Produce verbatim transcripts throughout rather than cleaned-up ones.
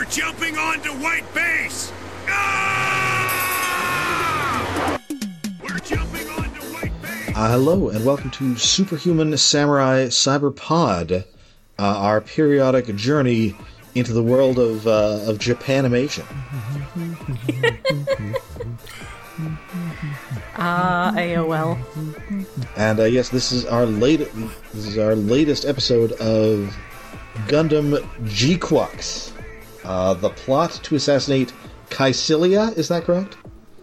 We're jumping onto White Base! Ah! We're jumping onto White Base! Uh, hello, and welcome to Superhuman Samurai Cyberpod, uh, our periodic journey into the world of uh, of Japanimation. Ah, uh, A O L. And uh, yes, this is our late this is our latest episode of Gundam G-Quux. Uh, the plot to assassinate Kycilia, is that correct?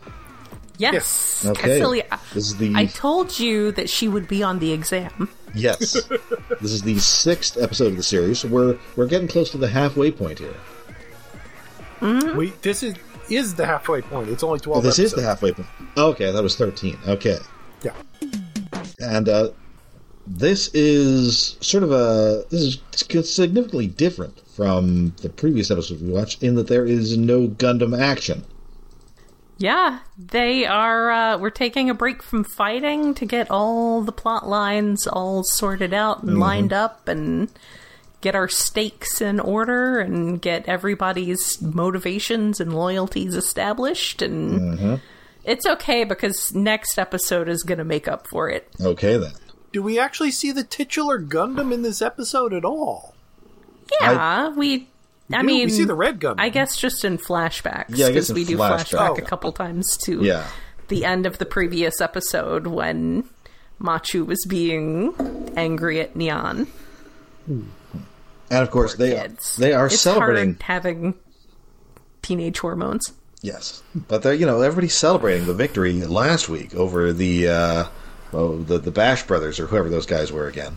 Yes. Okay. Kycilia. This is the I told you that she would be on the exam. Yes. This is the sixth episode of the series, so we're we're getting close to the halfway point here. Mm-hmm. We this is is the halfway point. It's only twelve. Oh, this episodes. is the halfway point. Okay, I thought it was thirteen. Okay. Yeah. And uh, this is sort of a this is significantly different from the previous episodes we watched in that there is no Gundam action. Yeah, they are, uh, we're taking a break from fighting to get all the plot lines all sorted out and mm-hmm. lined up and get our stakes in order and get everybody's motivations and loyalties established. And mm-hmm. it's okay because next episode is going to make up for it. Okay, then. Do we actually see the titular Gundam in this episode at all? Yeah, I- we... We I do. mean, we see the red Gundam. I guess just in flashbacks. Yeah, I guess in we do flashback. flashback Oh. a couple times to Yeah. the end of the previous episode when Machu was being angry at Neon. And of course, Poor they kids. they are it's celebrating hard having teenage hormones. Yes, but they're you know everybody's celebrating the victory last week over the uh, well, the the Bash brothers or whoever those guys were again.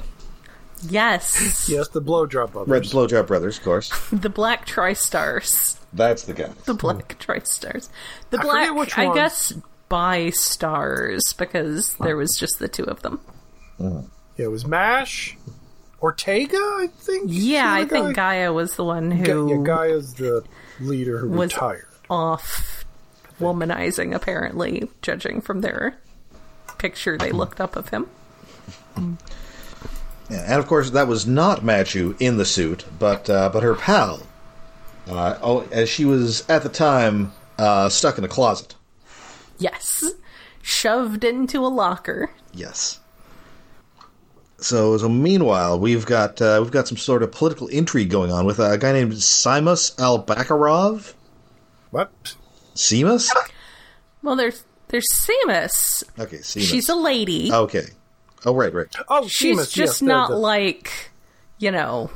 Yes. Yes, the Blowdrop brothers. Red Blowdrop brothers, of course. The Black Tri-Stars. That's the guy. The Black Tri-Stars. The I Black, forget which I ones. guess, Bi-Stars, because there was just the two of them. Mm. Yeah, it was MASH, Ortega, I think. Yeah, I the think guy? Gaia was the one Ga- who yeah, Gaia's the leader who was retired. off womanizing, apparently, judging from their picture they looked up of him. Yeah, and of course, that was not Machu in the suit, but uh, but her pal. Uh, oh, as she was at the time uh, stuck in a closet. Yes. Shoved into a locker. Yes. So, so meanwhile, we've got uh, we've got some sort of political intrigue going on with a guy named Simas Al-Bakarov. What? Simas? Well, there's there's Seamus. Okay, Simas. She's a lady. Okay. Oh, right, right. Oh, She's Seamus, just yes, the- not the- like, you know,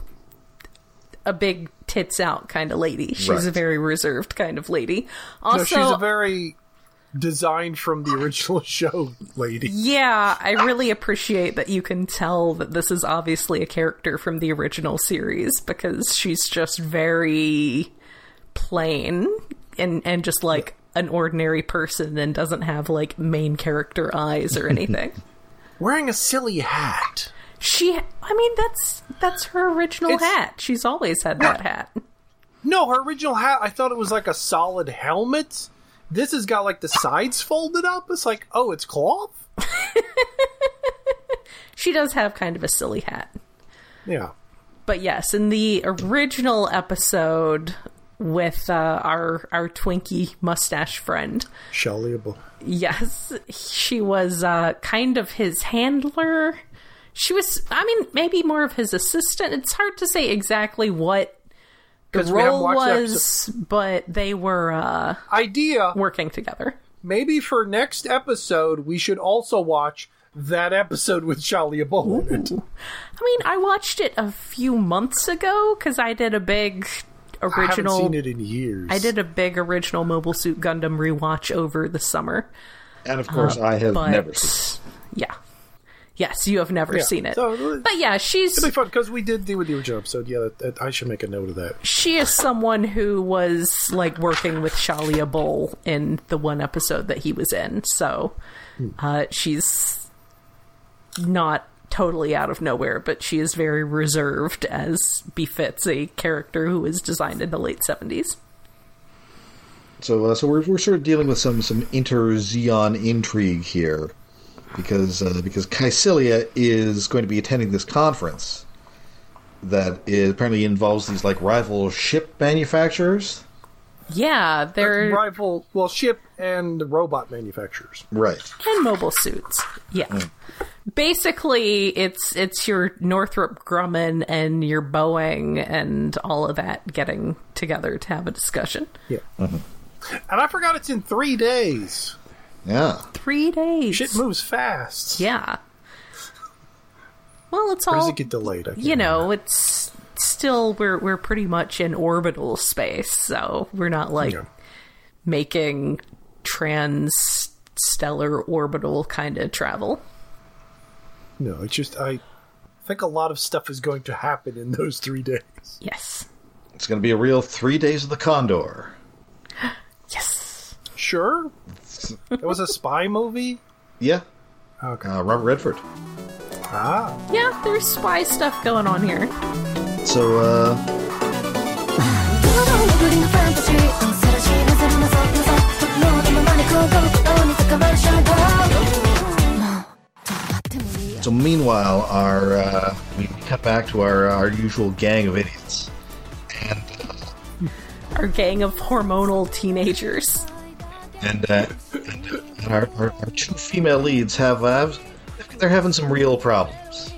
a big tits out kind of lady. She's Right. a very reserved kind of lady. No, Also, she's a very designed from the original show lady. yeah, I really appreciate that you can tell that this is obviously a character from the original series because she's just very plain and, and just like an ordinary person and doesn't have like main character eyes or anything. Wearing a silly hat. She, I mean, that's that's her original It's- hat. She's always had that hat. No, her original hat, I thought it was like a solid helmet. This has got like the sides folded up. It's like, oh, it's cloth? She does have kind of a silly hat. Yeah. But yes, in the original episode with uh, our our Twinkie mustache friend, Shelleyable. yes, she was uh, kind of his handler. She was, I mean, maybe more of his assistant. It's hard to say exactly what the 'Cause we haven't role watched the was, but they were uh, Idea, working together. maybe for next episode, we should also watch that episode with Shelleyable in it. I mean, I watched it a few months ago because I did a big original. I haven't seen it in years. I did a big original Mobile Suit Gundam rewatch over the summer. And of course, Uh, I have but, never seen Yeah. Yes, you have never Yeah, seen it. so- but yeah, she's It'll be fun, because we did do the original episode. Yeah, that, that, I should make a note of that. she is someone who was like working with Shalia Bull in the one episode that he was in. So uh, she's not totally out of nowhere, but she is very reserved, as befits a character who was designed in the late seventies. So, uh, so we're we're sort of dealing with some some inter-Zeon intrigue here, because uh, because Kycilia is going to be attending this conference, that it apparently involves these like rival ship manufacturers. Yeah, they're rival, well, ship and robot manufacturers, right? And mobile suits. Yeah, mm. Basically, it's it's your Northrop Grumman and your Boeing and all of that getting together to have a discussion. Yeah, mm-hmm. And I forgot it's in three days. Yeah, three days. Shit moves fast. Yeah. Well, it's or all. Does it get delayed? I can't you know, remember. it's. Still, we're we're pretty much in orbital space, so we're not like yeah. making trans-stellar orbital kind of travel. No, it's just I think a lot of stuff is going to happen in those three days. Yes, it's going to be a real three days of the Condor. Yes, sure. It was a spy movie. Yeah. Okay. Uh, Robert Redford. Ah. Yeah, there's spy stuff going on here. So, uh... So meanwhile, our, uh, we cut back to our, our usual gang of idiots. And... Uh, our gang of hormonal teenagers. And, uh, and our, our, our two female leads have, uh, they're having some real problems.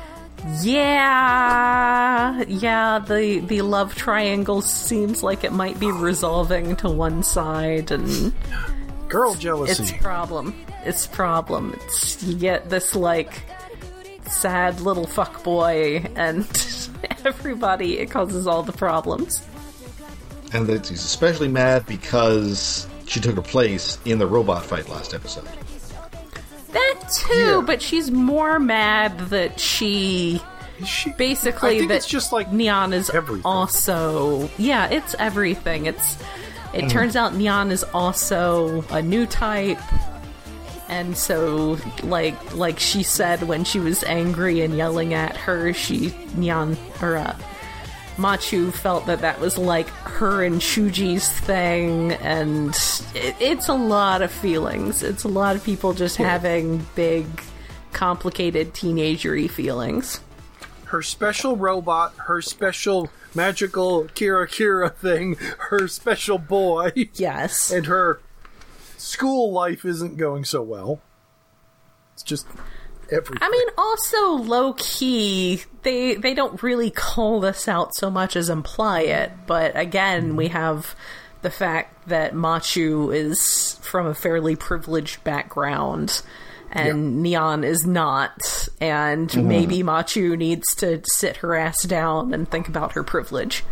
Yeah, yeah, the the love triangle seems like it might be resolving to one side, and girl jealousy. It's problem. It's problem. It's, you get this like sad little fuckboy, and everybody. It causes all the problems. And that he's especially mad because she took her place in the robot fight last episode. That too, yeah. But she's more mad that she, she basically I think that it's just like Neon is everything. Also yeah, it's everything. It's it mm. turns out Neon is also a new type, and so like like she said when she was angry and yelling at her, she Neon or uh, Machu felt that that was like her and Shuji's thing, and it, it's a lot of feelings. It's a lot of people just yeah. having big, complicated teenagery feelings. Her special robot, her special magical Kira Kira thing, her special boy. Yes. And her school life isn't going so well. It's just... everything. I mean, also low-key, they they don't really call this out so much as imply it, but again, we have the fact that Machu is from a fairly privileged background, and yeah. Neon is not, and mm-hmm. maybe Machu needs to sit her ass down and think about her privilege.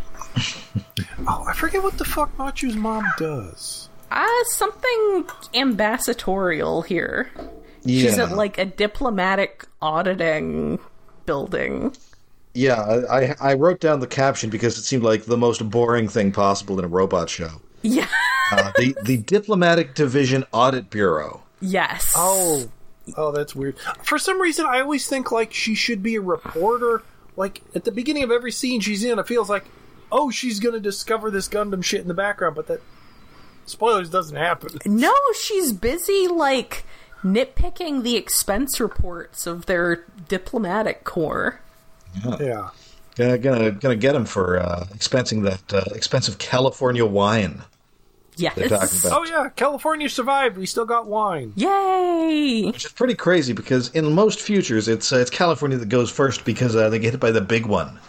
Oh, I forget what the fuck Machu's mom does. Uh, something ambassadorial here. Yeah. She's at like a diplomatic auditing building. Yeah, I I wrote down the caption because it seemed like the most boring thing possible in a robot show. Yeah. uh, the the Diplomatic Division Audit Bureau. Yes. Oh, oh, that's weird. For some reason, I always think like she should be a reporter. Like at the beginning of every scene she's in, it feels like, oh, she's going to discover this Gundam shit in the background, but that spoilers doesn't happen. No, she's busy like nitpicking the expense reports of their diplomatic corps. Yeah. yeah. Gonna, gonna, gonna get him for uh, expensing that uh, expensive California wine. Yes. They're talking about. Oh, yeah. California survived. We still got wine. Yay! Which is pretty crazy because in most futures, it's uh, it's California that goes first because uh, they get hit by the big one.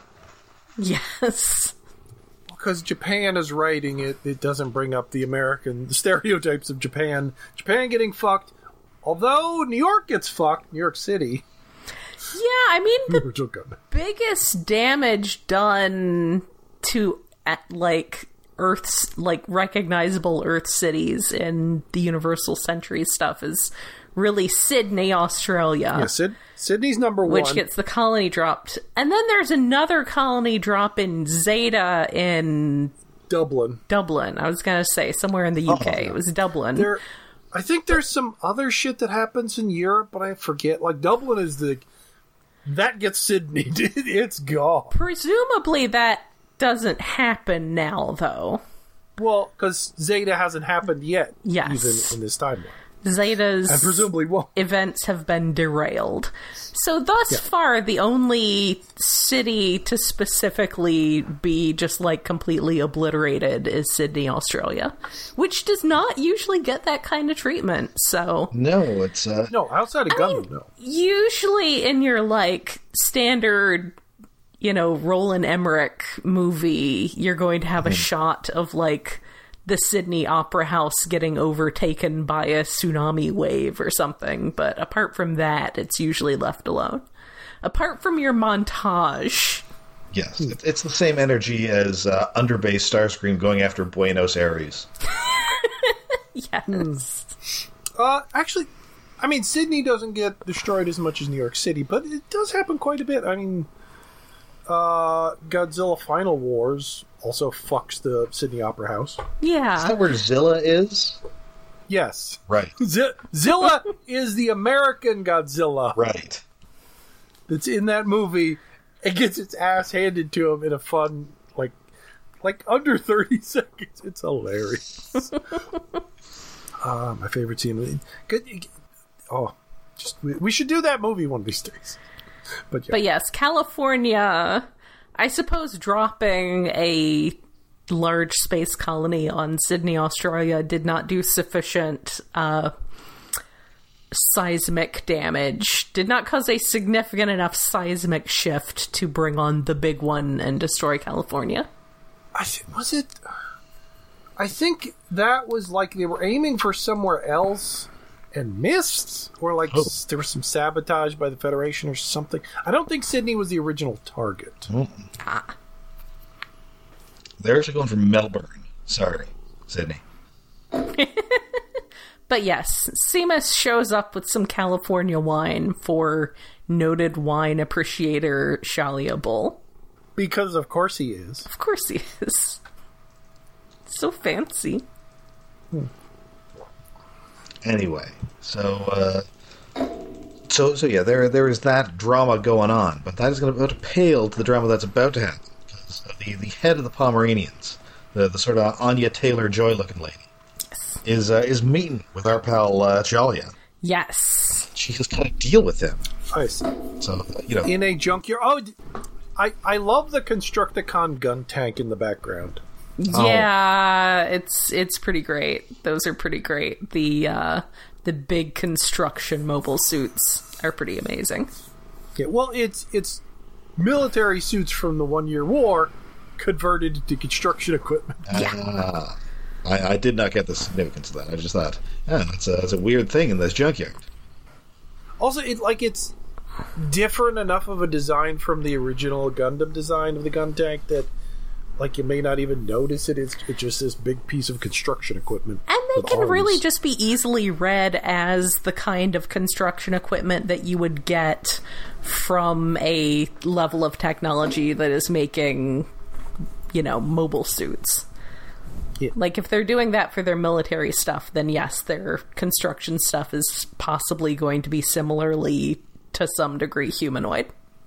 Yes. Because Japan is writing it, it doesn't bring up the American the stereotypes of Japan. Japan getting fucked. Although New York gets fucked, New York City. Yeah, I mean, the biggest damage done to, like, Earth's, like, recognizable Earth cities in the Universal Century stuff is really Sydney, Australia. Yeah, Sid- Sydney's number one. Which gets the colony dropped. And then there's another colony drop in Zeta in... Dublin. Dublin. I was going to say, somewhere in the U K. Oh, yeah. It was Dublin. There, I think there's some other shit that happens in Europe, but I forget. Like, Dublin is the... That gets Sydney. It's gone. Presumably that doesn't happen now, though. Well, because Zeta hasn't happened yet. Yes. Even in this timeline. Zeta's And presumably won't. events have been derailed. So thus Yeah. far, the only city to specifically be just like completely obliterated is Sydney, Australia, which does not usually get that kind of treatment. So No, it's uh, No, outside of Gundam, no. usually in your like standard, you know, Roland Emmerich movie, you're going to have a shot of like the Sydney Opera House getting overtaken by a tsunami wave or something. But apart from that, it's usually left alone. Apart from your montage. yes, it, it's the same energy as uh, Underbase Starscream going after Buenos Aires. Yes. Uh, actually, I mean, Sydney doesn't get destroyed as much as New York City, but it does happen quite a bit. I mean, uh, Godzilla Final Wars also fucks the Sydney Opera House. Is Yeah. that where Zilla is? Yes. Right, Z- Zilla is the American Godzilla right. that's in that movie. It gets its ass handed to him in a fun, like, like under thirty seconds. It's hilarious. uh, my favorite scene. Good. Oh, just we, we should do that movie one of these days. But yeah. But yes, California, I suppose dropping a large space colony on Sydney, Australia did not do sufficient uh, seismic damage, did not cause a significant enough seismic shift to bring on the big one and destroy California. I th- was it? I think that was like they were aiming for somewhere else and missed, or like Oh. s- there was some sabotage by the Federation or something. I don't think Sydney was the original target. They're actually going for Melbourne. Sorry, Sydney. But yes, Seamus shows up with some California wine for noted wine appreciator Shalia Bull. Because of course he is. Of course he is. So fancy. Anyway, so uh, so so yeah, there there is that drama going on, but that is going to pale to the drama that's about to happen. Because the the head of the Pomeranians, the the sort of Anya Taylor-Joy looking lady, is uh, is meeting with our pal uh, Jalia. Yes. She has got to deal with him. I see. So you know, In a junkyard. Oh, d- I I love the Constructicon gun tank in the background. Yeah, it's it's pretty great. Those are pretty great. The uh, the big construction mobile suits are pretty amazing. Yeah, well, it's it's military suits from the One Year War converted to construction equipment. ah, I, I did not get the significance of that. I just thought, yeah, that's a that's a weird thing in this junkyard. Also, it like it's different enough of a design from the original Gundam design of the gun tank that, like, you may not even notice it. It's, it's just this big piece of construction equipment. And they with can arms. really just be easily read as the kind of construction equipment that you would get from a level of technology that is making, you know, mobile suits. Yeah. Like, if they're doing that for their military stuff, then yes, their construction stuff is possibly going to be similarly, to some degree, humanoid.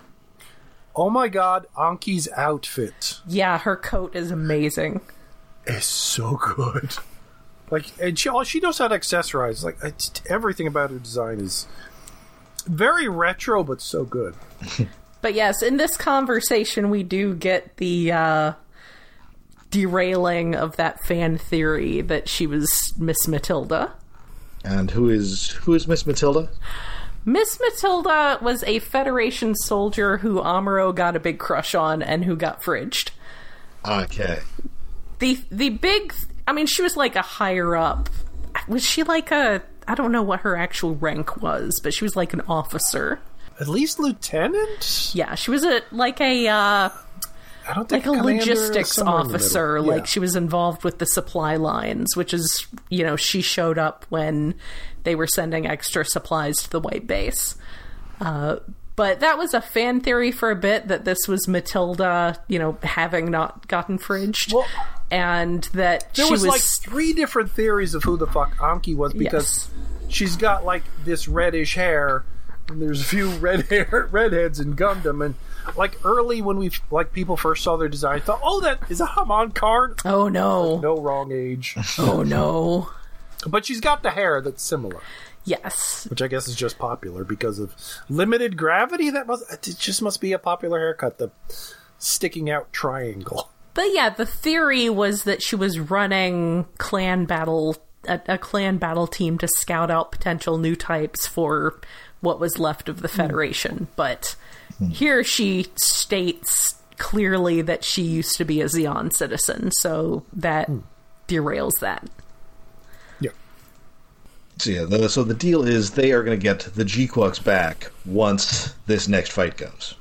Oh my god, Anki's outfit Yeah, her coat is amazing. is so good. Like, and she she knows how to accessorize. Like, it's, everything about her design is very retro, but so good. But yes, in this conversation, we do get the uh, derailing of that fan theory that she was Miss Matilda. And who is who is Miss Matilda? Miss Matilda was a Federation soldier who Amuro got a big crush on and who got fridged. Okay. The the big, I mean, she was like a higher up. Was she like a, I don't know what her actual rank was, but she was like an officer. At least lieutenant? Yeah, she was a like a uh, I don't like think a commander, logistics somewhere in the middle. officer. Yeah. Like she was involved with the supply lines, which is, you know, she showed up when they were sending extra supplies to the White Base. Uh, but that was a fan theory for a bit, that this was Matilda, you know, having not gotten fridged. Well, and that there she was, was, like three different theories of who the fuck Anki was, because Yes. she's got like this reddish hair, and there's a few red hair redheads in Gundam, and like early when we like people first saw their design, I thought, oh, that is a Haman Karn. oh no, No, wrong age. oh no. But she's got the hair that's similar, Yes. which I guess is just popular because of limited gravity. That must it just must be a popular haircut. The sticking out triangle. But yeah, the theory was that she was running clan battle, a, a clan battle team to scout out potential new types for what was left of the Federation. But here she states clearly that she used to be a Xeon citizen, so that derails that. Yeah. So yeah, the, so the deal is they are going to get the G-Quux back once this next fight goes.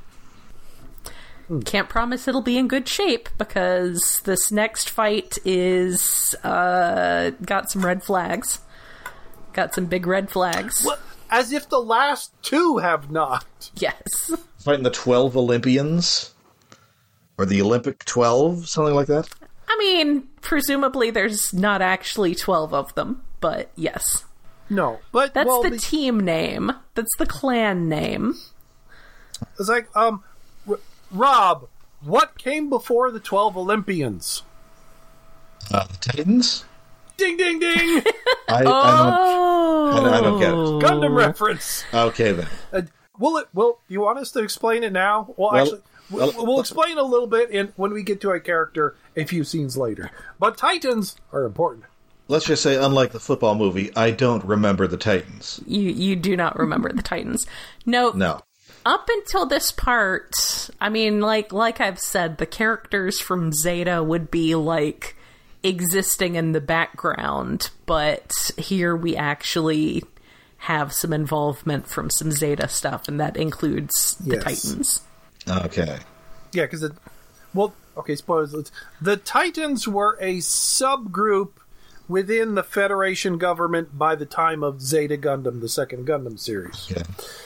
Can't promise it'll be in good shape because this next fight is uh, got some red flags. Got some big red flags. What? As if the last two have not. Yes. Fighting the twelve Olympians? Or the Olympic twelve? Something like that? I mean, presumably there's not actually twelve of them, but yes. No, but That's well, the the- team name. That's the clan name. It's like, um, R- Rob, what came before the twelve Olympians? Uh, the Titans? Ding, ding, ding! I, I, don't, Oh! I, don't, I don't get it. Gundam reference. Okay, then. Uh, will it? Will you want us to explain it now? Well, Well, actually, we'll, well- we'll explain a little bit in when we get to a character a few scenes later. But Titans are important. Let's just say, unlike the football movie, I don't remember the Titans. You you do not remember the Titans. No. No. Up until this part, I mean, like like I've said, the characters from Zeta would be like existing in the background, but here we actually have some involvement from some Zeta stuff, and that includes the Yes. Titans. Okay. Yeah, because it. Well, okay. Spoilers. The Titans were a subgroup within the Federation government by the time of Zeta Gundam, the second Gundam series. Okay.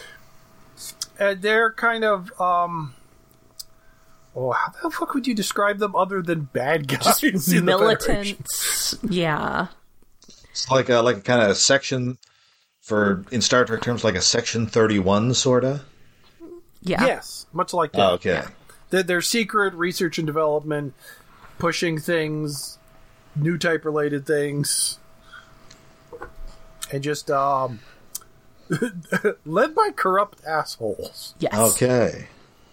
And they're kind of, um... Oh, how the fuck would you describe them other than bad guys in the Federation? Militants. Yeah. It's like a, like a kind of section for, in Star Trek terms, like a Section thirty-one, sort of? Yeah. Yes, much like that. Oh, okay. They're, they're secret research and development, pushing things, new type-related things, and just, um... led by corrupt assholes. Yes. Okay.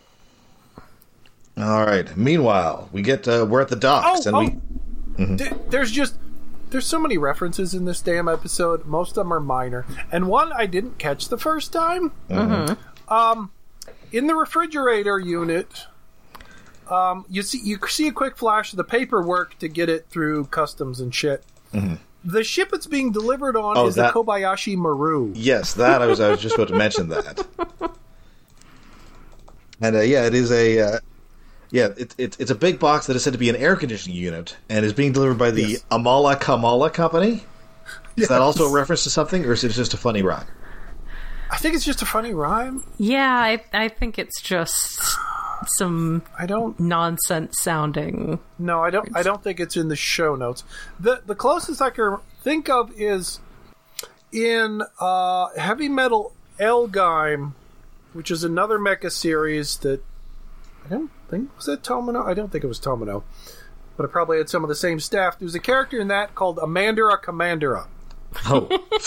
All right. Meanwhile, we get uh, we're at the docks, Oh, and oh. we Th- There's just there's so many references in this damn episode. Most of them are minor, and one I didn't catch the first time. Mm-hmm. Um, in the refrigerator unit, um, you see you see a quick flash of the paperwork to get it through customs and shit. Mm-hmm. The ship it's being delivered on Oh, is that- the Kobayashi Maru. yes, that I was I was just about to mention that. And uh, yeah, it is a uh, yeah, it, it, it's a big box that is said to be an air conditioning unit and is being delivered by the Yes. Amala Kamala Company. Is Yes. that also a reference to something, or is it just a funny rhyme? I think it's just a funny rhyme. Yeah, I, I think it's just some I don't nonsense sounding. No, I don't. I don't think it's in the show notes. the The closest I can think of is in uh, Heavy Metal Elgime, which is another mecha series that I don't think was that Tomino. I don't think it was Tomino, but it probably had some of the same staff. There's a character in that called Amandura Commandera. Oh,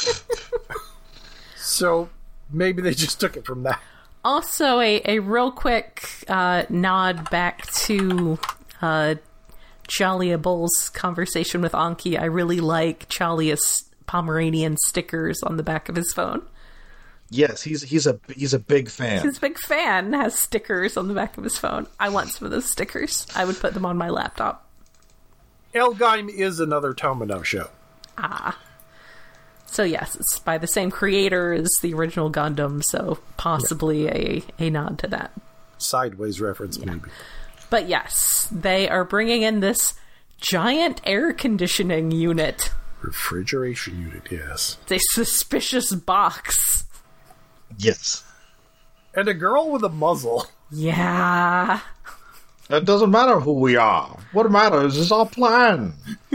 So maybe they just took it from that. Also, a, a real quick uh, nod back to uh, Chalia Bull's conversation with Anki. I really like Chalia's Pomeranian stickers on the back of his phone. yes, he's he's a he's a big fan. His big fan has stickers on the back of his phone. I want some of those stickers. I would put them on my laptop. Elgime is another Tomino show. Ah. So yes, it's by the same creator as the original Gundam, so possibly a, a nod to that. Sideways reference, maybe. But yes, they are bringing in this giant air conditioning unit. Refrigeration unit, yes. It's a suspicious box. Yes, And a girl with a muzzle. Yeah. it doesn't matter who we are. What matters is our plan.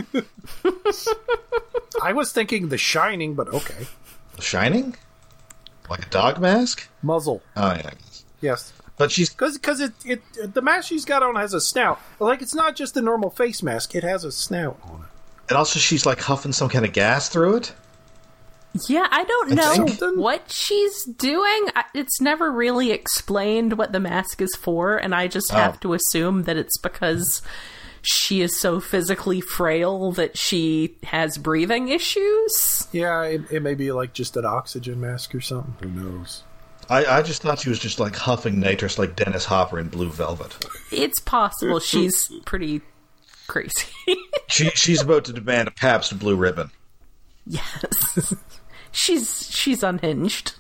I was thinking The Shining, but okay. Shining, like a dog mask. Muzzle, Oh yeah, yes. but she's Because it, it, the mask she's got on has a snout. Like, it's not just a normal face mask, it has a snout on it. And also, she's like huffing some kind of gas through it. Yeah, I don't I know think- what she's doing. I- It's never really explained what the mask is for, and I just have Oh. to assume that it's because she is so physically frail that she has breathing issues. Yeah, it, it may be like just an oxygen mask or something. Who knows? I, I just thought she was just like huffing nitrous like Dennis Hopper in Blue Velvet. It's possible she's pretty crazy. She she's about to demand a Pabst Blue Ribbon. Yes. she's she's unhinged.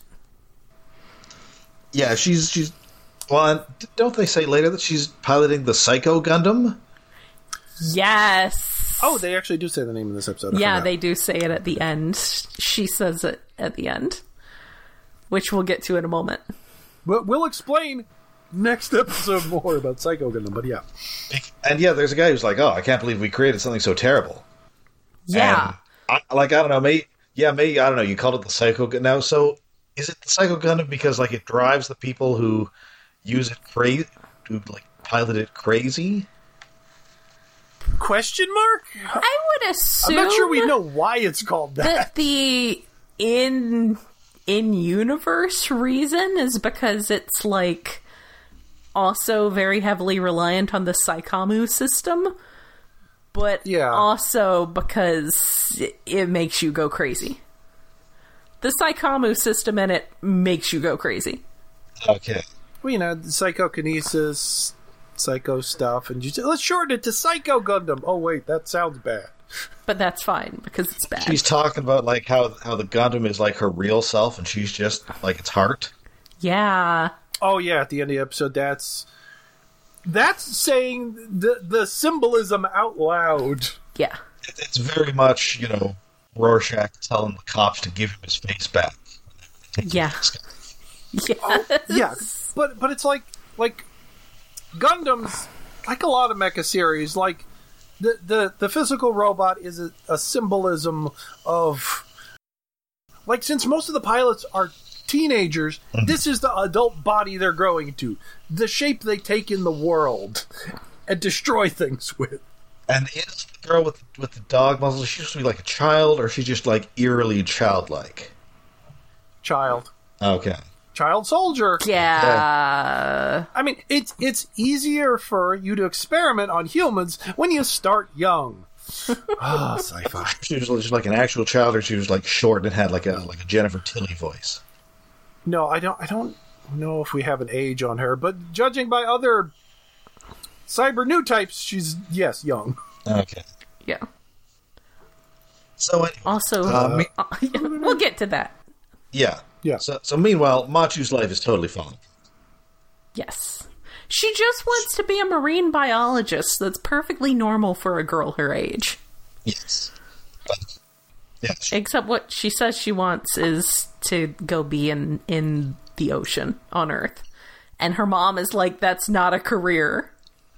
Yeah, she's she's. Well, and don't they say later that she's piloting the Psycho Gundam? Yes. Oh, they actually do say the name in this episode. I Yeah, forgot. they do say it at the end. She says it at the end, which we'll get to in a moment. But we'll explain next episode more about Psycho Gundam. But yeah, And yeah, there's a guy who's like, "Oh, I can't believe we created something so terrible." Yeah. And I, like I don't know, maybe yeah, maybe I don't know. You called it the Psycho Gundam. Now, so is it the Psycho Gundam because like it drives the people who use it crazy, who like pilot it crazy? question mark? I would assume I'm not sure we know why it's called that. that the in in universe reason is because it's like also very heavily reliant on the Psychomu system, but Yeah. also because it, it makes you go crazy. The Psychomu system in it makes you go crazy. Okay. Well, you know, the psychokinesis, psycho stuff, and you say, let's shorten it to Psycho Gundam. Oh wait, that sounds bad. But that's fine because it's bad. She's talking about like how how the Gundam is like her real self, and she's just like its heart. Yeah. Oh yeah, at the end of the episode, that's that's saying the the symbolism out loud. Yeah. It- It's very much you know Rorschach telling the cops to give him his face back. Yeah. Yeah. Yeah, but but it's like like Gundams, like a lot of mecha series, like the the, the physical robot is a, a symbolism of like since most of the pilots are teenagers, this is the adult body they're growing into, the shape they take in the world and destroy things with. And is the girl with with the dog muzzle? Is she supposed to be like a child, or is she just like eerily childlike? Child, Okay. child soldier. Yeah. I mean, it's it's easier for you to experiment on humans when you start young. Ah, sci-fi. She was just like an actual child, or she was like short and had like a like a Jennifer Tilly voice. No, I don't. I don't know if we have an age on her, but judging by other cyber new types, she's yes young. Okay. Yeah. So anyway, Also, Uh, me- uh, yeah, we'll get to that. yeah, Yeah. So so meanwhile, Machu's life is totally fine. Yes. She just wants to be a marine biologist. That's perfectly normal for a girl her age. Yes. But, yeah. She, Except what she says she wants is to go be in, in the ocean on Earth. And her mom is like, that's not a career.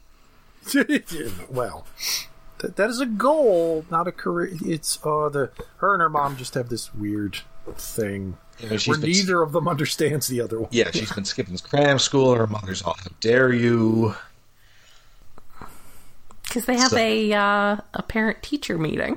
Well, that, that is a goal, not a career. It's uh the her and her mom just have this weird thing you know, she's where been, neither of them understands the other one. yeah, she's been skipping cram school. Her mother's all, "How dare you?" Because they have So- a uh, a parent-teacher meeting.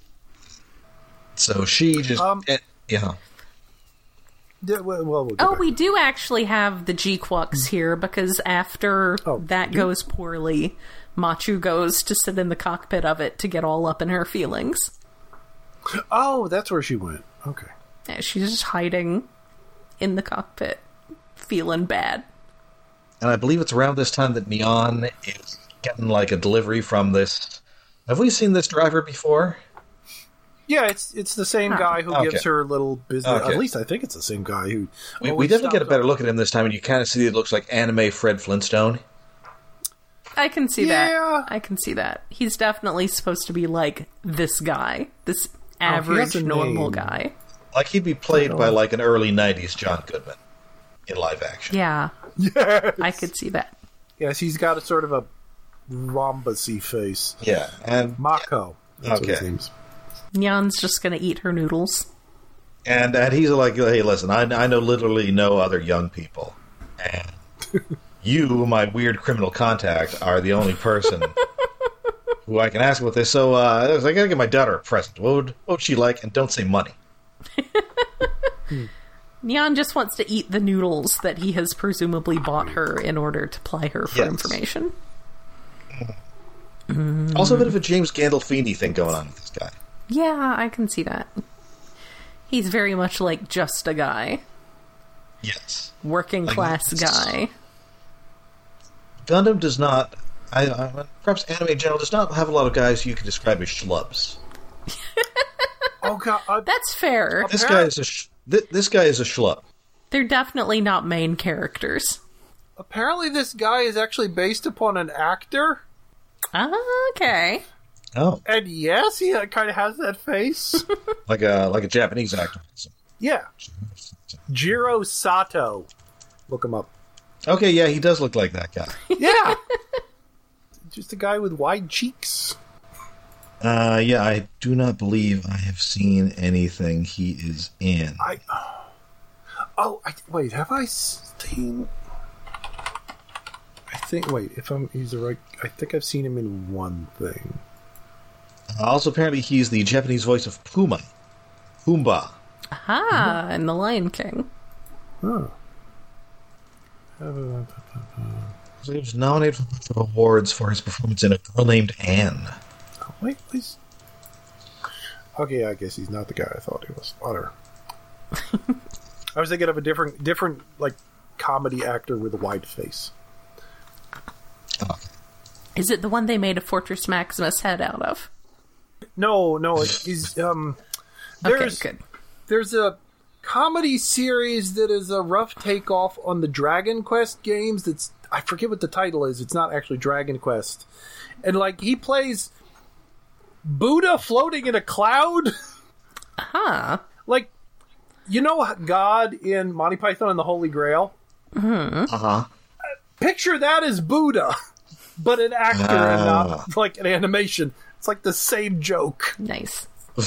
So she just, Um, eh, yeah. Yeah, well, well, we'll get Oh, back. we do actually have the G-Quux here, because after Oh, that goes poorly, Machu goes to sit in the cockpit of it to get all up in her feelings. Oh, that's where she went. Okay. Yeah, she's just hiding in the cockpit, feeling bad. And I believe it's around this time that Neon is getting like a delivery from this. Have we seen this driver before? Yeah, it's it's the same Huh. guy who Okay. gives her little business. Okay. At least I think it's the same guy who. We, we always definitely get a stops better up. look at him this time, and you kind of see that it looks like anime Fred Flintstone. I can see Yeah. that. I can see that. He's definitely supposed to be like this guy, this Oh, he has average, a normal name. guy. Like he'd be played by like an early nineties John Goodman in live action. Yeah, Yes. I could see that. Yes, he's got a sort of a rhombusy face. Yeah, and Mako. That's what his Okay. name's. Nyan's just gonna eat her noodles. and and he's like, "Hey, listen, I, I know literally no other young people, and you, my weird criminal contact, are the only person who I can ask about this. So uh, I was like, I gotta get my daughter a present. What would, what would she like? And don't say money. Neon just wants to eat the noodles that he has presumably bought her in order to ply her for Yes. information. Also, a bit of a James Gandolfini thing going on with this guy. Yeah, I can see that. He's very much like just a guy. Yes. Working Like, class it's- guy. Gundam does not, I, I, perhaps anime in general, does not have a lot of guys you can describe as schlubs. Oh god, uh, That's fair. This guy is a sh- th- this guy is a schlub. They're definitely not main characters. apparently this guy is actually based upon an actor. Okay. Oh, And yes, he kind of has that face. like a like a Japanese actor. Yeah. Jiro Sato. Look him up. Okay, yeah, he does look like that guy. Yeah. Just a guy with wide cheeks. Uh, yeah, I do not believe I have seen anything he is in. I. Oh, I, wait. Have I seen? I think. Wait. If I'm, he's the right. I think I've seen him in one thing. Uh, also, apparently, he's the Japanese voice of Puma, Pumbaa. Aha, and the Lion King. Oh. So he was nominated for a bunch of awards for his performance in A Girl Named Anne. Oh, wait, please. Okay, I guess he's not the guy I thought he was. Whatever. I was thinking of a different, different like comedy actor with a wide face. Oh, Is it the one they made a Fortress Maximus head out of? No, no, it- he's um. There's Okay, good. there's a comedy series that is a rough takeoff on the Dragon Quest games. That's I forget what the title is. It's not actually Dragon Quest, and like he plays Buddha floating in a cloud. Huh. Like, you know God in Monty Python and the Holy Grail? uh-huh. Picture that as Buddha, but an actor and Ah. not like an animation. It's like the same joke. Nice.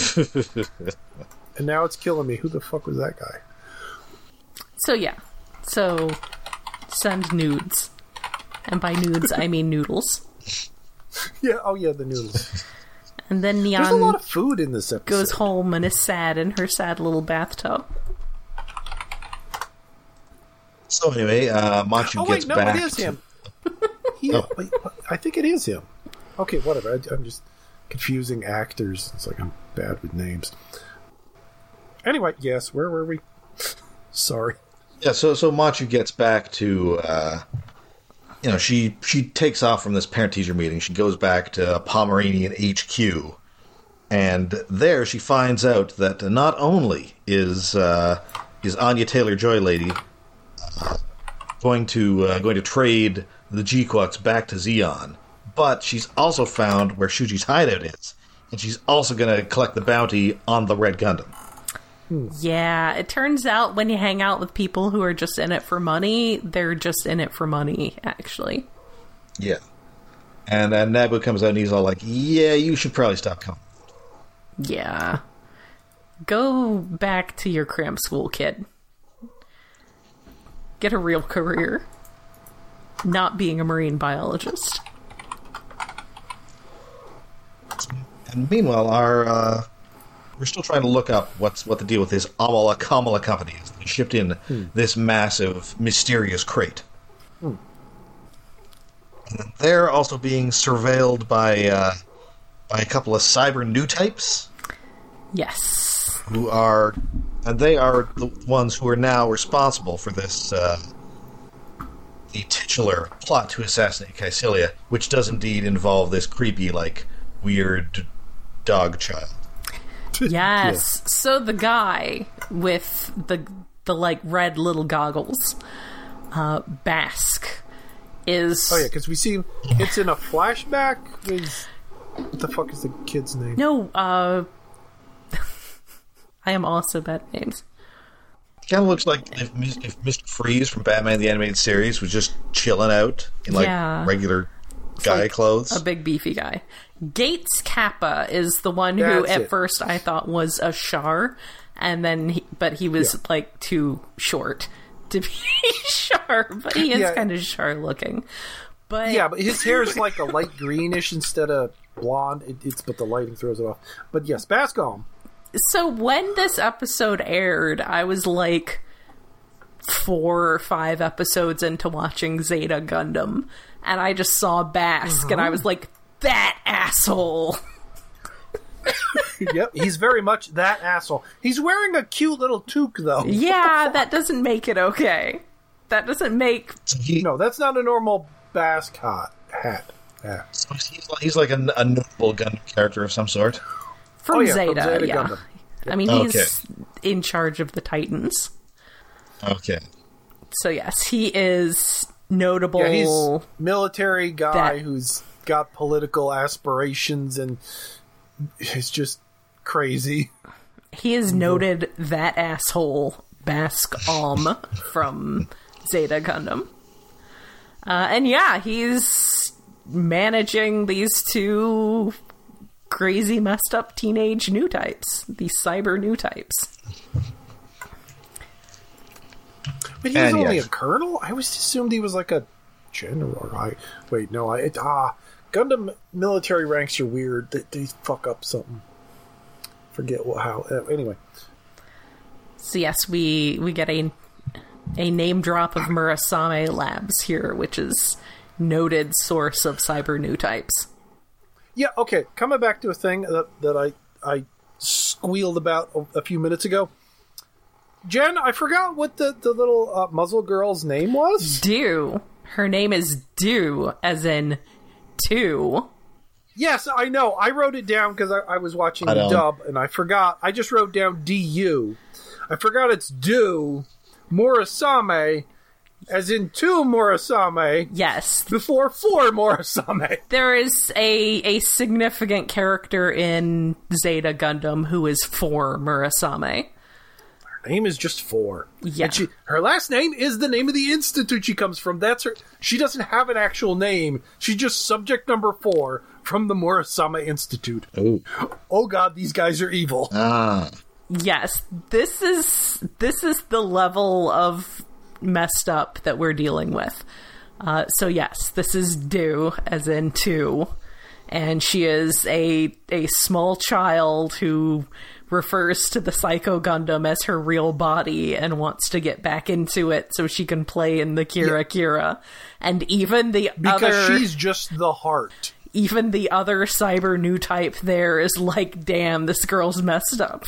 And now it's killing me. Who the fuck was that guy? So yeah. So send nudes. And by nudes I mean noodles. Yeah, oh yeah, the noodles. And then There's a lot Neon of food in this episode. goes home and is sad in her sad little bathtub. So anyway, uh, Machu Oh gets wait, no, back. it is to- him. He, Oh. wait, I think it is him. Okay, whatever. I, I'm just confusing actors. It's like I'm bad with names. Anyway, yes, where were we? Sorry. Yeah, so so Machu gets back to, uh, you know, she she takes off from this parent-teacher meeting. She goes back to Pomeranian H Q, and there she finds out that not only is uh, is Anya Taylor-Joy lady uh, going to uh, going to trade the G-Quux back to Zeon, but she's also found where Shuji's hideout is, and she's also going to collect the bounty on the Red Gundam. Yeah, it turns out when you hang out with people who are just in it for money, they're just in it for money, actually. Yeah. And uh, Nabu comes out and he's all like, yeah, you should probably stop coming. Yeah. Go back to your cram school, kid. Get a real career. Not being a marine biologist. And meanwhile, our uh, we're still trying to look up what's what the deal with this Amala Kamala company is. They shipped in this massive, mysterious crate. And they're also being surveilled by uh, by a couple of cyber new types Yes. who are, and they are the ones who are now responsible for this uh, the titular plot to assassinate Caecilia, which does indeed involve this creepy, like, weird dog child. Yes. So the guy with the the like red little goggles, uh, Bask, is Oh yeah, because we see it's in a flashback with what the fuck is the kid's name? no. Uh, I am also bad at names. Kind of looks like if, Mis- if Mister Freeze from Batman the Animated Series was just chilling out in like Yeah. regular guy like clothes. A big beefy guy. Gates Kappa is the one who That's at it. first I thought was a Char, and then he, but he was Yeah. like too short to be Char, but he is Yeah. kind of Char looking. But Yeah, but his hair is like a light greenish instead of blonde. It, it's but the lighting throws it off. But yes, Bascom. So when this episode aired, I was like four or five episodes into watching Zeta Gundam, and I just saw Bask, uh-huh. and I was like, that asshole. Yep, he's very much that asshole. He's wearing a cute little toque, though. Yeah, that doesn't make it okay. That doesn't make... No, that's not a normal Bask hat. hat. Yeah. So he's, he's like a, a notable Gundam character of some sort. From oh, yeah, Zeta, from Zeta yeah. Gundam. I mean, he's okay. in charge of the Titans. Okay. So yes, he is notable. Yeah, he's military guy that... who's got political aspirations and is just crazy. He is noted that asshole Bask Om from Zeta Gundam. Uh, and yeah, he's managing these two crazy, messed up teenage new types. These cyber new types. But he was and only yes. a colonel? I always assumed he was like a general. I Wait, no. I it, ah, Gundam military ranks are weird. They, they fuck up something. Forget what, how. Uh, anyway. So yes, we, we get a, a name drop of Murasame Labs here, which is noted source of cyber new types. Yeah, okay. Coming back to a thing that, that I, I squealed about a, a few minutes ago. Jen, I forgot what the, the little uh, muzzle girl's name was. Dew. Her name is Dew, as in two. Yes, I know. I wrote it down because I, I was watching I the dub, and I forgot. I just wrote down D U. I forgot it's Dew Murasame, as in two Murasame. Yes. Before four Murasame. There is a, a significant character in Zeta Gundam who is four Murasame. Name is just four. Yeah. And she, her last name is the name of the institute she comes from. That's her. She doesn't have an actual name. She's just subject number four from the Murasame Institute. Ooh. Oh god, these guys are evil. Ah. Yes, this is this is the level of messed up that we're dealing with. Uh, so yes, this is Dew, as in two, and she is a a small child who refers to the Psycho Gundam as her real body and wants to get back into it so she can play in the Kira yeah. Kira. And even the because other... Because she's just the heart. Even the other cyber new type there is like, damn, this girl's messed up.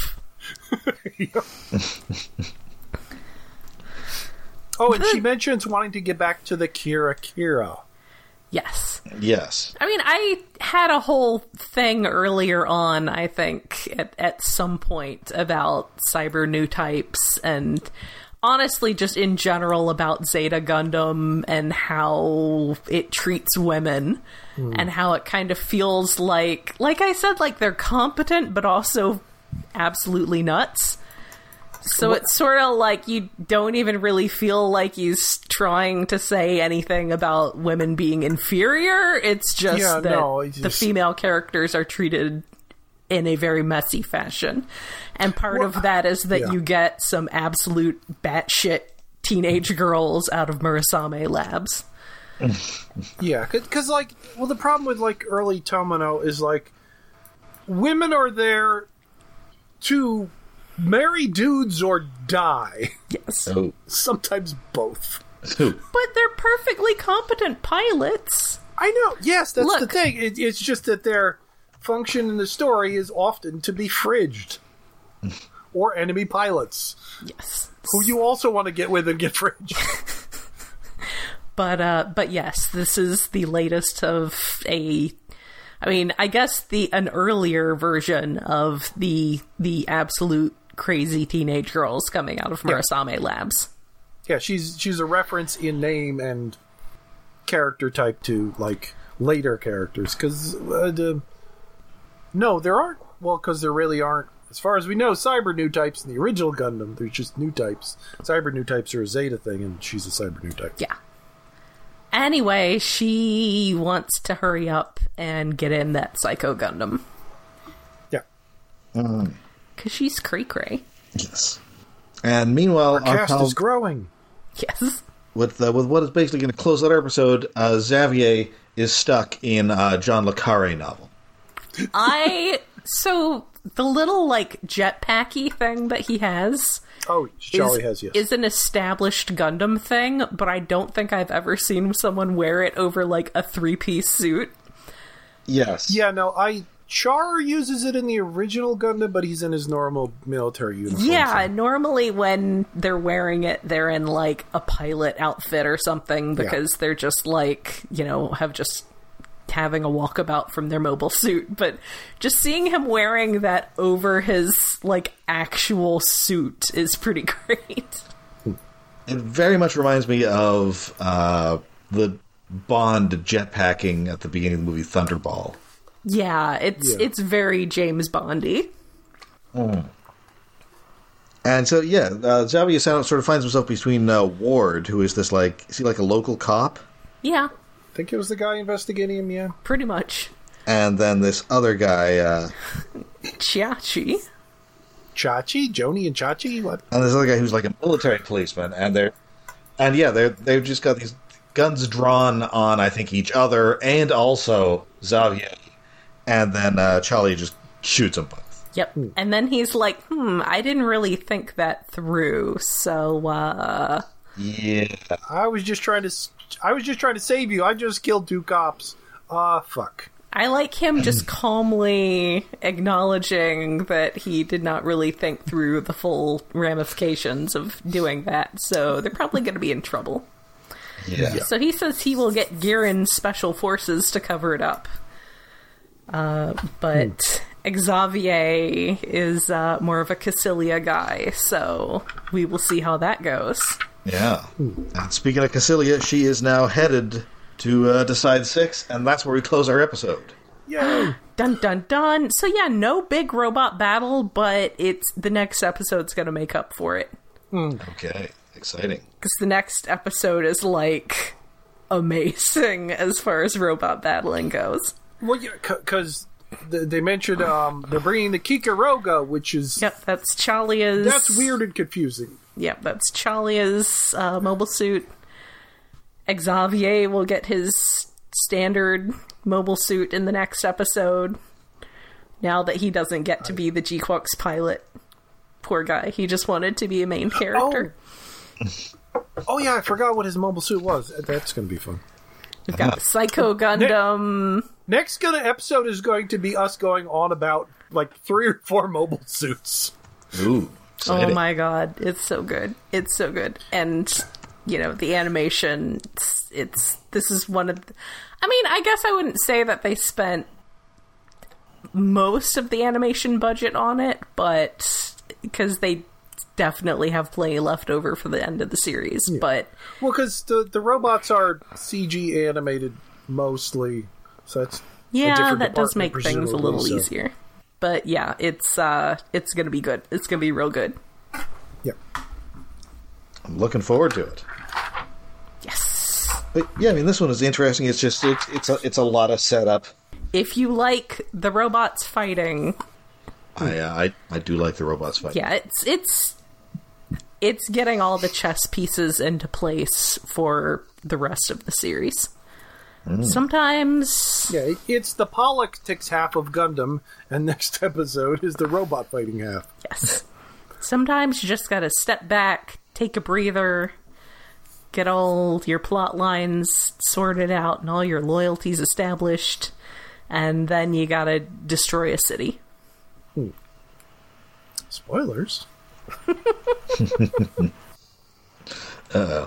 Oh, and she mentions wanting to get back to the Kira Kira. Yes. Yes. I mean, I had a whole thing earlier on, I think, at, at some point about cyber new types and honestly just in general about Zeta Gundam and how it treats women mm. and how it kind of feels like, like I said, like they're competent but also absolutely nuts. So it's sort of like you don't even really feel like he's trying to say anything about women being inferior. It's just yeah, that no, just... the female characters are treated in a very messy fashion. And part well, of that is that yeah. you get some absolute batshit teenage girls out of Murasame Labs. Yeah, because, like, well, the problem with, like, early Tomino is, like, women are there to... marry dudes or die. Yes. Oh. Sometimes both. But they're perfectly competent pilots. I know. Yes, that's Look, the thing. It, it's just that their function in the story is often to be fridged. Or enemy pilots. Yes. Who you also want to get with and get fridged. but, uh, but yes, this is the latest of a... I mean, I guess the an earlier version of the the absolute crazy teenage girls coming out of Murasame yeah. Labs. Yeah, she's she's a reference in name and character type to like later characters because uh, the no, there aren't. Well, because there really aren't. As far as we know, cyber new types in the original Gundam, there's just new types. Cyber new types are a Zeta thing, and she's a cyber new type. Yeah. Anyway, she wants to hurry up and get in that Psycho Gundam. Yeah. Because mm. she's cray-cray. Yes. And meanwhile... Our cast pal, is growing. Yes. With uh, with what is basically going to close that episode, uh, Xavier is stuck in uh, John Le Carre novel. I so the little like jetpacky thing that he has Oh, Charlie is, has, yes. is an established Gundam thing, but I don't think I've ever seen someone wear it over like a three-piece suit. Yes. Yeah, no, I... Char uses it in the original Gundam, but he's in his normal military uniform. Yeah, so. normally when they're wearing it, they're in like a pilot outfit or something because Yeah. they're just like, you know, have just having a walkabout from their mobile suit. But just seeing him wearing that over his like actual suit is pretty great. It very much reminds me of uh, the Bond jetpacking at the beginning of the movie Thunderball. Yeah, it's Yeah. it's very James Bondy. Mm. And so, yeah, uh, Xavier sort of finds himself between uh, Ward, who is this, like, is he like a local cop? Yeah, I think it was the guy investigating him, yeah. pretty much. And then this other guy, uh, Chiachi. Chachi? Joni and Chachi? What? and this other guy who's like a military policeman, and they're, and yeah, they're, they've just got these guns drawn on, I think, each other, and also Xavier. And then uh, Charlie just shoots them both. Yep. And then he's like, hmm, I didn't really think that through, so, uh... Yeah. I was just trying to... s- I was just trying to save you. I just killed two cops. Ah, uh, fuck. I like him just calmly acknowledging that he did not really think through the full ramifications of doing that, so they're probably going to be in trouble. Yeah. So he says he will get Girin's special forces to cover it up. Uh, but Xavier is uh, more of a Cassilia guy, so we will see how that goes. Yeah. And speaking of Cassilia, she is now headed to uh, Decide Six, and that's where we close our episode. Yay! Dun dun dun. So yeah, no big robot battle, but it's the next episode's going to make up for it. Okay. Exciting. Because the next episode is like amazing as far as robot battling goes. Well, yeah, because th- they mentioned um, they're bringing the Kikaroga, which is... Yep, that's Chalia's... That's weird and confusing. Yep, that's Chalia's uh, mobile suit. Xavier will get his standard mobile suit in the next episode. Now that he doesn't get to be the G-Quox pilot. Poor guy. He just wanted to be a main character. Oh, oh yeah, I forgot what his mobile suit was. That's going to be fun. We've got Psycho Gundam. Next gonna episode is going to be us going on about like three or four mobile suits. Ooh. Exciting. Oh my god, it's so good. It's so good. And, you know, the animation, it's, it's this is one of the, I mean, I guess I wouldn't say that they spent most of the animation budget on it, but because they definitely have plenty left over for the end of the series, Yeah. but Well, because the the robots are C G animated mostly, so that's a yeah, different that does department, make things a little presumably, so- easier. But yeah, it's uh it's gonna be good. It's gonna be real good. Yeah. I'm looking forward to it. Yes. But yeah, I mean, this one is interesting. It's just it's it's a, it's a lot of setup. If you like the robots fighting, I, uh, I I do like the robots fight. yeah, it's it's it's getting all the chess pieces into place for the rest of the series. Sometimes, Yeah, it- it's the politics half of Gundam, and next episode is the robot fighting half. yes. Sometimes you just gotta step back, take a breather, get all your plot lines sorted out and all your loyalties established, and then you gotta destroy a city. Spoilers. Uh-oh.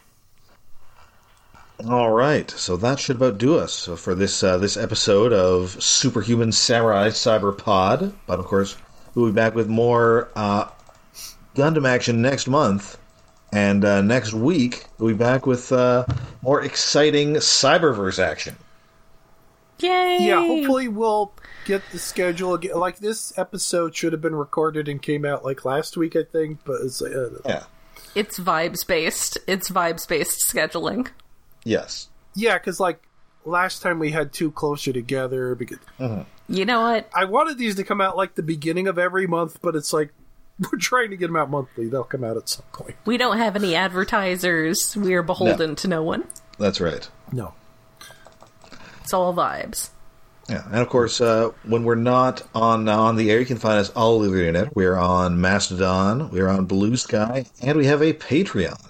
All right, so that should about do us for this uh, this episode of Superhuman Samurai Cyber Pod. But of course, we'll be back with more uh, Gundam action next month, and uh, next week we'll be back with uh, more exciting Cyberverse action. Yay! Yeah, hopefully we'll get the schedule again. Like, this episode should have been recorded and came out like last week, I think, but it's like, uh, Yeah. It's vibes based. It's vibes based scheduling. Yes. yeah, because like last time we had two closer together. Because You know what? I wanted these to come out like the beginning of every month, but it's like we're trying to get them out monthly. They'll come out at some point. We don't have any advertisers. We are beholden No. to no one. That's right. No. It's all vibes. Yeah, and of course, uh, when we're not on on the air, you can find us all over the internet. We're on Mastodon, we're on Blue Sky, and we have a Patreon.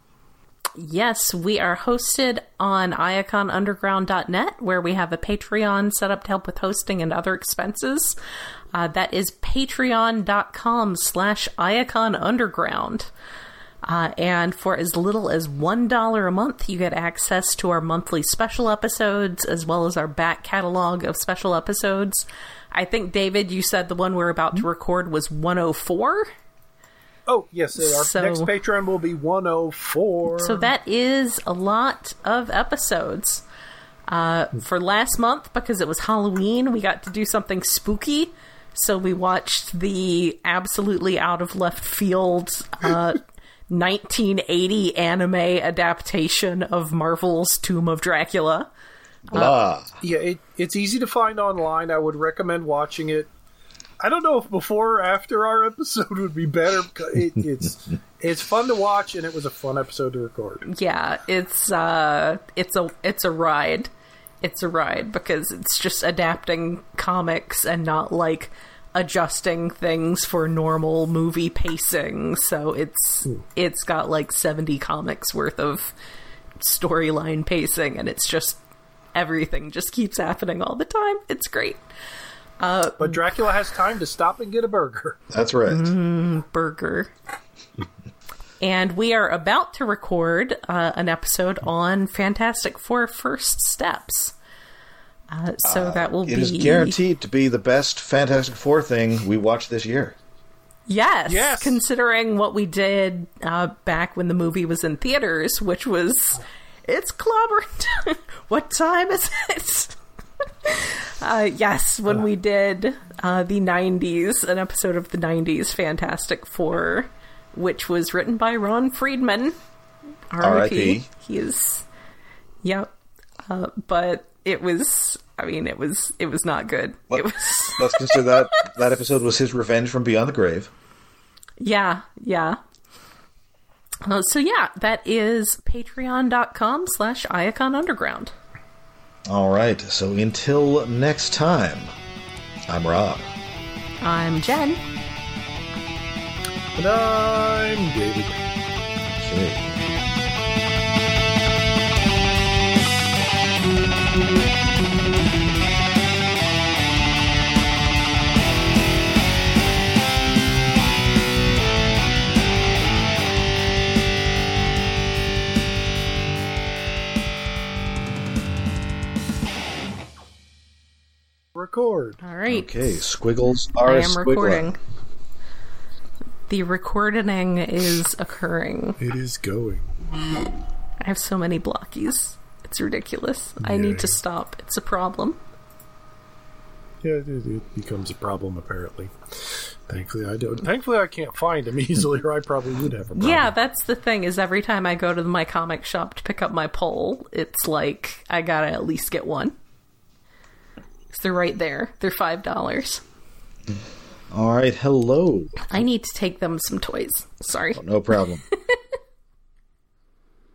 Yes, we are hosted on iacon underground dot net, where we have a Patreon set up to help with hosting and other expenses. Uh, that is patreon.com slash iaconunderground. Uh, and for as little as one dollar a month, you get access to our monthly special episodes, as well as our back catalog of special episodes. I think, David, you said the one we're about to record was one oh four? Oh, yes, our So- next Patreon will be one oh four. So that is a lot of episodes. Uh, for last month, because it was Halloween, we got to do something spooky. So we watched the absolutely out of left field uh, nineteen eighty anime adaptation of Marvel's Tomb of Dracula. Blah. Yeah, it, it's easy to find online. I would recommend watching it. I don't know if before or after our episode would be better. It, it's it's fun to watch, and it was a fun episode to record. Yeah, it's uh, it's a it's a ride. It's a ride because it's just adapting comics and not like adjusting things for normal movie pacing. So it's Ooh. it's got like seventy comics worth of storyline pacing, and it's just everything just keeps happening all the time. It's great. Uh, But Dracula has time to stop and get a burger. That's right. Mm-hmm. burger. And we are about to record uh, an episode on Fantastic Four First Steps. Uh, so that will It be... is guaranteed to be the best Fantastic Four thing we watched this year. Yes, Yes. considering what we did uh, back when the movie was in theaters, which was... It's clobbering time. What time is it? uh, yes, when we did uh, the nineties, an episode of the nineties Fantastic Four, which was written by Ron Friedman. R I P. He is... Yep. Uh, but it was... I mean, it was it was not good. Let, it was... Let's consider that that episode was his revenge from beyond the grave. Yeah, yeah. Uh, so yeah, that is patreon.com slash iaconunderground. All right, so until next time, I'm Rob. I'm Jen. And I'm David. Okay. Record. All right. Okay, squiggles are I am squiggling. recording. The recording is occurring. It is going. I have so many blockies. It's ridiculous. I need to stop. It's a problem. Yeah, it, it becomes a problem, apparently. Thankfully, I don't. Thankfully, I can't find them easily, or I probably would have a problem. Yeah, that's the thing, is every time I go to my comic shop to pick up my pole, it's like, I gotta at least get one. Because they're right there. They're five dollars. All right, hello. I need to take them some toys. Sorry. No problem.